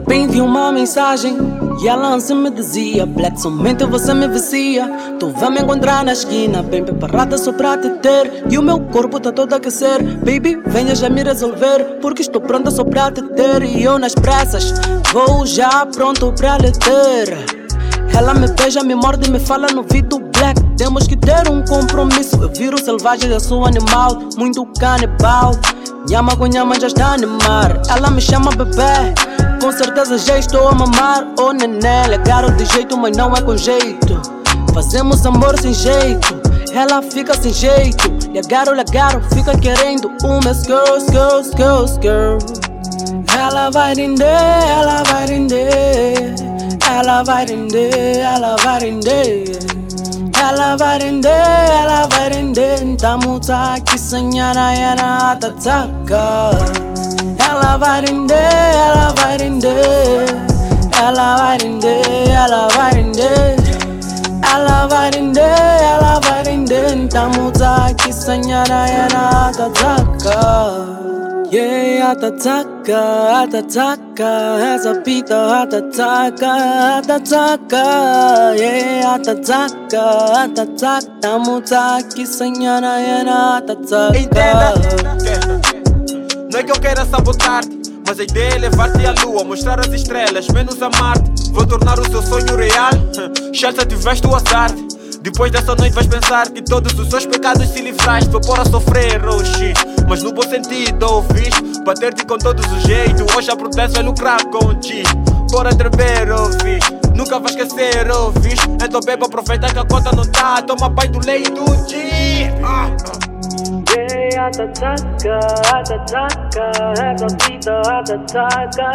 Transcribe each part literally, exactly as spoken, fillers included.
repente vi uma mensagem e ela assim me dizia: Black, somente você me vicia. Tu vai me encontrar na esquina, bem preparada só pra te ter. E o meu corpo tá todo a aquecer. Baby, venha já me resolver, porque estou pronta só pra te ter. E eu nas pressas vou já pronto pra lhe ter. Ela me beija, me morde e me fala no ouvido: Black, temos que ter um compromisso. Eu viro selvagem, eu sou animal, muito canibal. Nhama com nhama já está a animar. Ela me chama bebê, com certeza já estou a mamar. Oh neném, legal de jeito, mas não é com jeito. Fazemos amor sem jeito, ela fica sem jeito. Legal, legal, fica querendo uma skr, skr, skr, skr. Ela vai render, ela vai render. Ela vai render, ela vai render. Ela vai render, ela vai render. Tamo aqui senhora, era tataka. Ela vai render, ela vai render. Ela vai render, ela vai render. Ela vai render, ela vai render. Tamo aqui senhora, era tataka. Yeah, atataka, atataka, essa pita atataka, atataka. Yeah, atataka, atataka, tamo aqui senhora, era atataka. Entenda, não é que eu queira sabotar-te, mas a ideia é levar-te à lua, mostrar as estrelas, menos amar-te. Vou tornar o seu sonho real, Chelsea tiveste o azar. Depois dessa noite vais pensar que todos os seus pecados se livraste. Vou pôr a sofrer, oh shit, mas no bom sentido, ouviste? Bater-te com todos os jeitos, hoje a prudência vai lucrar com ti. Bora tremer, ouviste? Nunca vai esquecer, ouviste? Então beba, aproveita que a conta não tá. Toma pai do leite do dia. ah, ah. Yeah, atataka, atataka, essa vida atataka,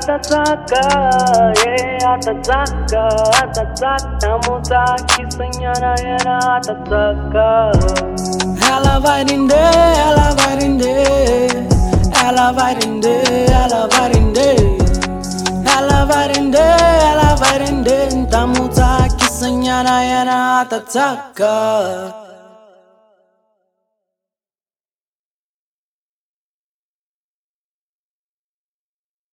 atataka. Yeah, atataka, atataka, tamo aqui senhora, era atataka. Ela vai render, ela vai render. Ela vai render, ela vai render. Ela vai render, ela vai render. Tamo aqui senhora, era atataka.